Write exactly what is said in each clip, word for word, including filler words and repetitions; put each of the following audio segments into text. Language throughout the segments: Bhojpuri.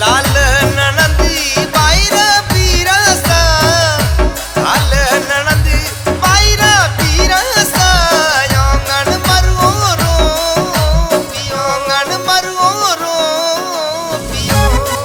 लाल ननंदी बाईरा पीरा सा, लाल ननंदी बाईरा पीरा सा, योंगन मरुओ रो योंगन मरुओ रो पियो।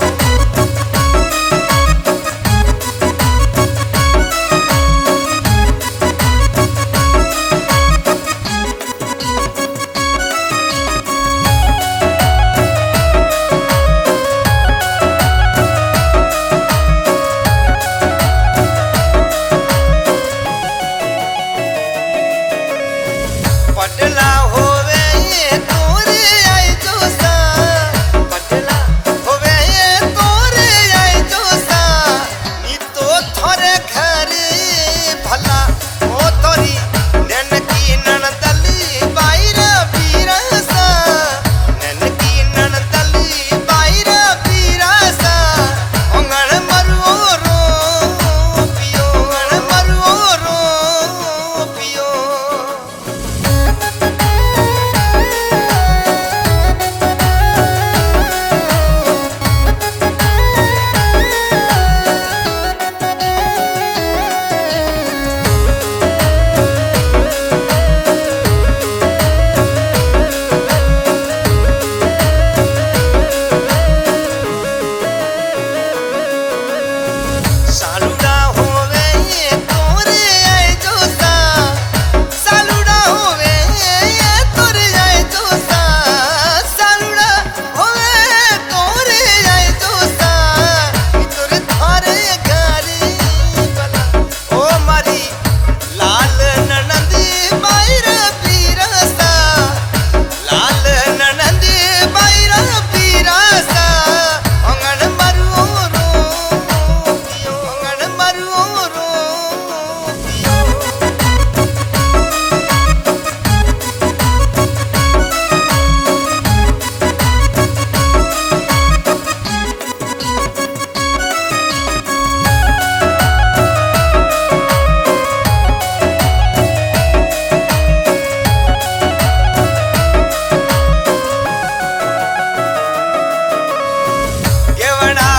पटला होवे ये तोरे आई जोसा, पटला होवे ये तोरे आई जोसा, नी तो थोरे घरे भला ओ तोरी ननकी ननदली बाईरा पीरा सा, ननकी ननदली बाईरा पीरा सा, ओंगण मरुओ रो पियो, ओंगण मरुओ रो पियो। सालुड़ा होवे ये तोरे आई जोसा, सालुड़ा होवे ये तोरे आई जोसा, सालुड़ा होवे तोरे आई जोसा, तोरे थारे घरे भला ओ मारी लाल ननंदी बाईरा पीरा सा, लाल ननंदी बाईरा पीरा सा, ओंगण मरुओ रो पियो, ओंगण मरुओ रो पियो। ये बड़ा